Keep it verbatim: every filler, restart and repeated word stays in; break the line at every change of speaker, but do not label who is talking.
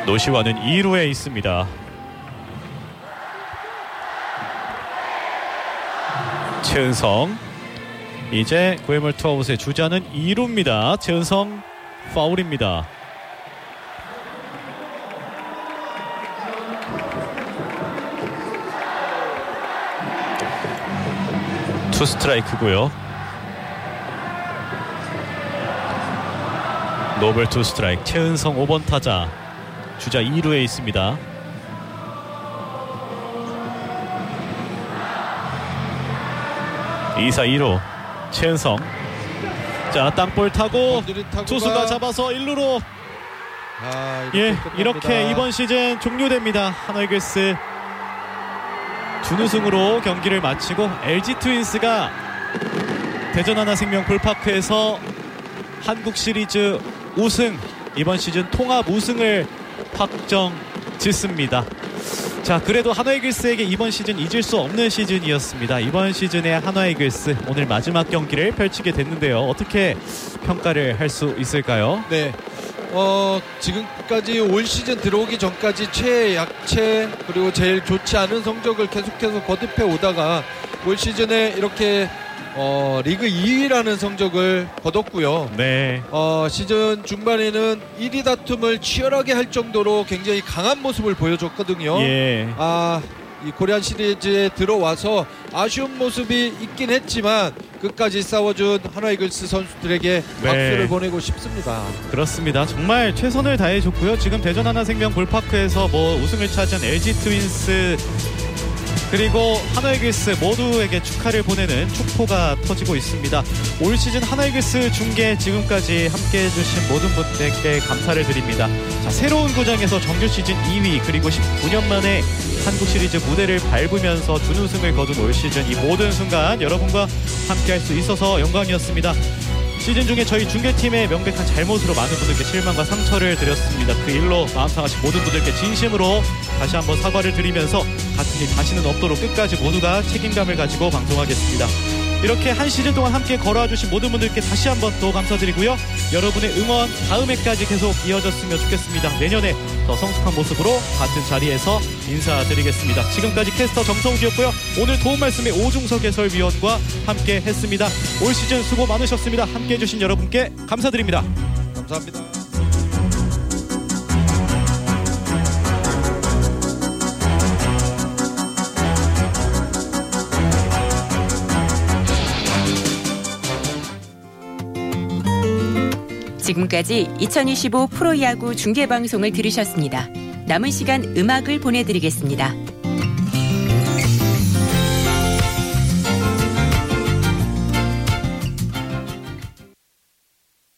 노시환은 이 루에 있습니다. 최은성, 이제 구회물 투아웃의 주자는 이 루입니다. 최은성 파울입니다. 투 스트라이크고요. 노벌 투 스트라이크. 최은성 오 번 타자, 주자 이 루에 있습니다. 이 사 이 루 최은성, 자 땅볼 타고 투수가 잡아서 일 루로
아,
예, 이렇게 이번 시즌 종료됩니다. 하나이글스 준우승으로 경기를 마치고 엘지 트윈스가 대전 하나생명 볼파크에서 한국 시리즈 우승, 이번 시즌 통합 우승을 확정 짓습니다. 자, 그래도 한화이글스에게 이번 시즌 잊을 수 없는 시즌이었습니다. 이번 시즌의 한화이글스 오늘 마지막 경기를 펼치게 됐는데요. 어떻게 평가를 할 수 있을까요?
네, 어, 지금까지 올 시즌 들어오기 전까지 최약체 그리고 제일 좋지 않은 성적을 계속해서 거듭해 오다가 올 시즌에 이렇게 어, 리그 이 위라는 성적을 거뒀고요.
네.
어, 시즌 중반에는 일 위 다툼을 치열하게 할 정도로 굉장히 강한 모습을 보여줬거든요.
예.
아, 이 코리안 시리즈에 들어와서 아쉬운 모습이 있긴 했지만 끝까지 싸워준 한화이글스 선수들에게
네.
박수를 보내고 싶습니다.
그렇습니다. 정말 최선을 다해줬고요. 지금 대전 하나생명 볼파크에서 뭐 우승을 차지한 엘지 트윈스 그리고 한화이글스 모두에게 축하를 보내는 축포가 터지고 있습니다. 올 시즌 한화이글스 중계 지금까지 함께해 주신 모든 분들께 감사를 드립니다. 자, 새로운 구장에서 정규 시즌 이 위 그리고 십구 년 만에 한국 시리즈 무대를 밟으면서 준우승을 거둔 올 시즌, 이 모든 순간 여러분과 함께할 수 있어서 영광이었습니다. 시즌 중에 저희 중계팀의 명백한 잘못으로 많은 분들께 실망과 상처를 드렸습니다. 그 일로 마음 상하신 모든 분들께 진심으로 다시 한번 사과를 드리면서 같은 일 다시는 없도록 끝까지 모두가 책임감을 가지고 방송하겠습니다. 이렇게 한 시즌 동안 함께 걸어와 주신 모든 분들께 다시 한번 또 감사드리고요. 여러분의 응원 다음 해까지 계속 이어졌으면 좋겠습니다. 내년에 더 성숙한 모습으로 같은 자리에서 인사드리겠습니다. 지금까지 캐스터 정성욱이었고요. 오늘 도움 말씀에 오중석 해설위원과 함께 했습니다. 올 시즌 수고 많으셨습니다. 함께 해주신 여러분께 감사드립니다.
감사합니다.
지금까지 이천이십오 프로야구 중계방송을 들으셨습니다. 남은 시간 음악을 보내드리겠습니다.